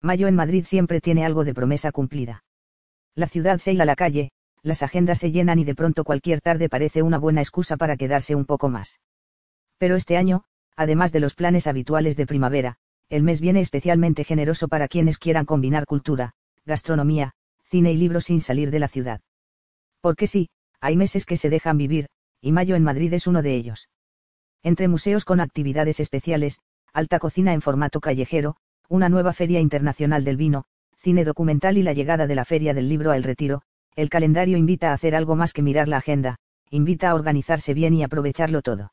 Mayo en Madrid siempre tiene algo de promesa cumplida. La ciudad se hila a la calle, las agendas se llenan y de pronto cualquier tarde parece una buena excusa para quedarse un poco más. Pero este año, además de los planes habituales de primavera, el mes viene especialmente generoso para quienes quieran combinar cultura, gastronomía, cine y libros sin salir de la ciudad. Porque sí, hay meses que se dejan vivir, y Mayo en Madrid es uno de ellos. Entre museos con actividades especiales, alta cocina en formato callejero, una nueva Feria Internacional del Vino, cine documental y la llegada de la Feria del Libro a El Retiro, el calendario invita a hacer algo más que mirar la agenda, invita a organizarse bien y aprovecharlo todo.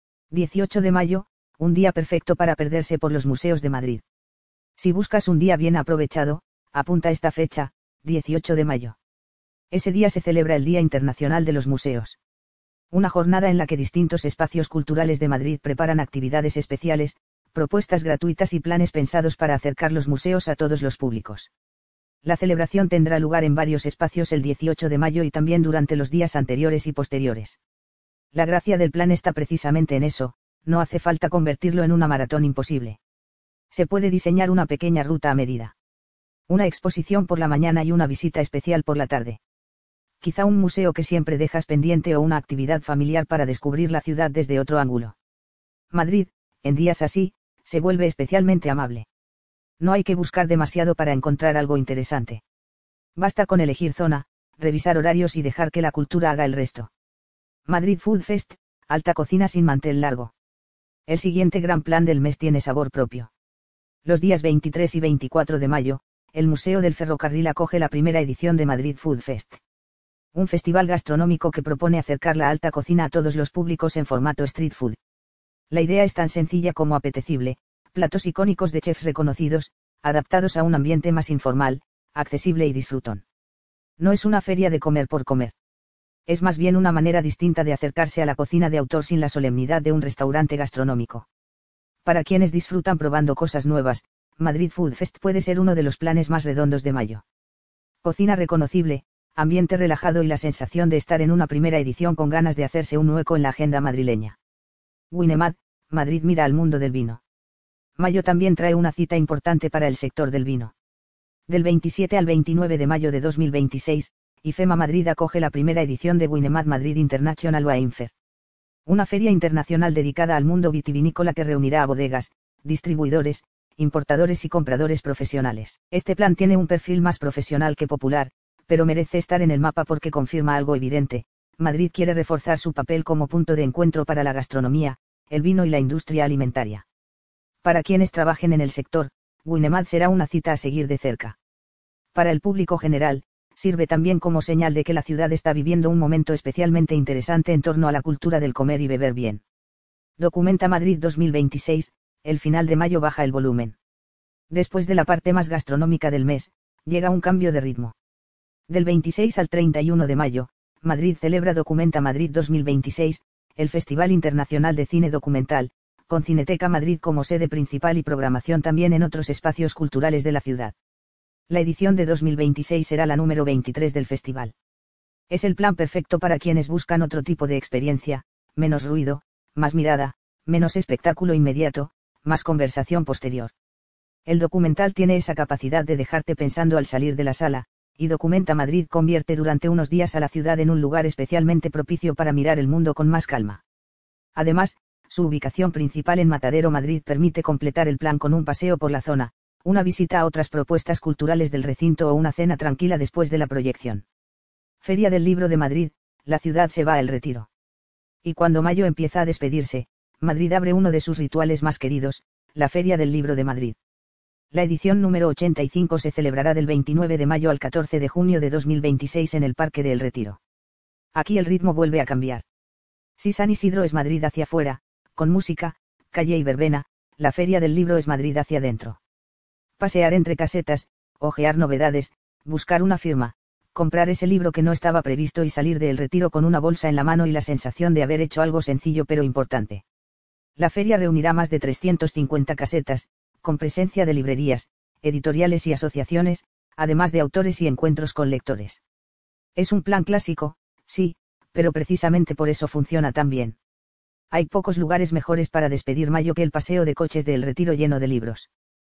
18 de mayo, un día perfecto para perderse por los museos de Madrid. Si buscas un día bien aprovechado, apunta esta fecha, 18 de mayo. Ese día se celebra el Día Internacional de los Museos. Una jornada en la que distintos espacios culturales de Madrid preparan actividades especiales, propuestas gratuitas y planes pensados para acercar los museos a todos los públicos. La celebración tendrá lugar en varios espacios el 18 de mayo y también durante los días anteriores y posteriores. La gracia del plan está precisamente en eso, no hace falta convertirlo en una maratón imposible. Se puede diseñar una pequeña ruta a medida. Una exposición por la mañana y una visita especial por la tarde. Quizá un museo que siempre dejas pendiente o una actividad familiar para descubrir la ciudad desde otro ángulo. Madrid, en días así, se vuelve especialmente amable. No hay que buscar demasiado para encontrar algo interesante. Basta con elegir zona, revisar horarios y dejar que la cultura haga el resto. Madrid Food Fest, alta cocina sin mantel largo. El siguiente gran plan del mes tiene sabor propio. Los días 23 y 24 de mayo, el Museo del Ferrocarril acoge la primera edición de Madrid Food Fest. Un festival gastronómico que propone acercar la alta cocina a todos los públicos en formato street food. La idea es tan sencilla como apetecible, platos icónicos de chefs reconocidos, adaptados a un ambiente más informal, accesible y disfrutón. No es una feria de comer por comer. Es más bien una manera distinta de acercarse a la cocina de autor sin la solemnidad de un restaurante gastronómico. Para quienes disfrutan probando cosas nuevas, Madrid Food Fest puede ser uno de los planes más redondos de mayo. Cocina reconocible, ambiente relajado y la sensación de estar en una primera edición con ganas de hacerse un hueco en la agenda madrileña. Winemad, Madrid mira al mundo del vino. Mayo también trae una cita importante para el sector del vino. Del 27 al 29 de mayo de 2026, IFEMA Madrid acoge la primera edición de Winemad Madrid International Wine Fair. Una feria internacional dedicada al mundo vitivinícola que reunirá a bodegas, distribuidores, importadores y compradores profesionales. Este plan tiene un perfil más profesional que popular, pero merece estar en el mapa porque confirma algo evidente: Madrid quiere reforzar su papel como punto de encuentro para la gastronomía, el vino y la industria alimentaria. Para quienes trabajen en el sector, Winemad será una cita a seguir de cerca. Para el público general, sirve también como señal de que la ciudad está viviendo un momento especialmente interesante en torno a la cultura del comer y beber bien. Documenta Madrid 2026, el final de mayo baja el volumen. Después de la parte más gastronómica del mes, llega un cambio de ritmo. Del 26 al 31 de mayo, Madrid celebra Documenta Madrid 2026, el Festival Internacional de Cine Documental, con Cineteca Madrid como sede principal y programación también en otros espacios culturales de la ciudad. La edición de 2026 será la número 23 del festival. Es el plan perfecto para quienes buscan otro tipo de experiencia, menos ruido, más mirada, menos espectáculo inmediato, más conversación posterior. El documental tiene esa capacidad de dejarte pensando al salir de la sala, y Documenta Madrid convierte durante unos días a la ciudad en un lugar especialmente propicio para mirar el mundo con más calma. Además, su ubicación principal en Matadero Madrid permite completar el plan con un paseo por la zona, una visita a otras propuestas culturales del recinto o una cena tranquila después de la proyección. Feria del Libro de Madrid, la ciudad se va al retiro. Y cuando mayo empieza a despedirse, Madrid abre uno de sus rituales más queridos, la Feria del Libro de Madrid. La edición número 85 se celebrará del 29 de mayo al 14 de junio de 2026 en el Parque de El Retiro. Aquí el ritmo vuelve a cambiar. Si San Isidro es Madrid hacia afuera, con música, calle y verbena, la Feria del Libro es Madrid hacia adentro. Pasear entre casetas, ojear novedades, buscar una firma, comprar ese libro que no estaba previsto y salir de El Retiro con una bolsa en la mano y la sensación de haber hecho algo sencillo pero importante. La feria reunirá más de 350 casetas, con presencia de librerías, editoriales y asociaciones, además de autores y encuentros con lectores. Es un plan clásico, sí, pero precisamente por eso funciona tan bien. Hay pocos lugares mejores para despedir mayo que el paseo de coches de El Retiro lleno de libros.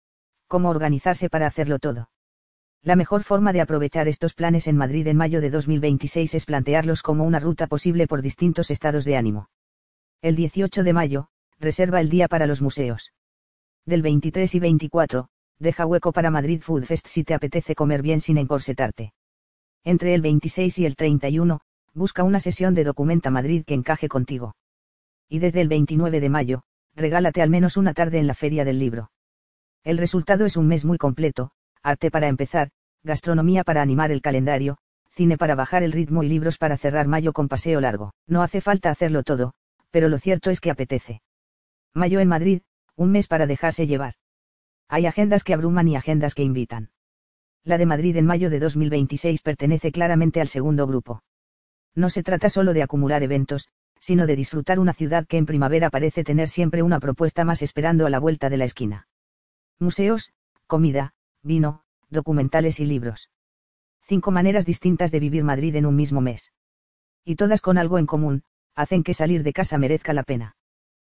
¿Cómo organizarse para hacerlo todo? La mejor forma de aprovechar estos planes en Madrid en mayo de 2026 es plantearlos como una ruta posible por distintos estados de ánimo. El 18 de mayo, reserva el día para los museos. Del 23 y 24, deja hueco para Madrid Food Fest si te apetece comer bien sin encorsetarte. Entre el 26 y el 31, busca una sesión de Documenta Madrid que encaje contigo. Y desde el 29 de mayo, regálate al menos una tarde en la Feria del Libro. El resultado es un mes muy completo: arte para empezar, gastronomía para animar el calendario, cine para bajar el ritmo y libros para cerrar mayo con paseo largo. No hace falta hacerlo todo, pero lo cierto es que apetece. Mayo en Madrid, un mes para dejarse llevar. Hay agendas que abruman y agendas que invitan. La de Madrid en mayo de 2026 pertenece claramente al segundo grupo. No se trata solo de acumular eventos, sino de disfrutar una ciudad que en primavera parece tener siempre una propuesta más esperando a la vuelta de la esquina. Museos, comida, vino, documentales y libros. 5 maneras distintas de vivir Madrid en un mismo mes. Y todas con algo en común: hacen que salir de casa merezca la pena.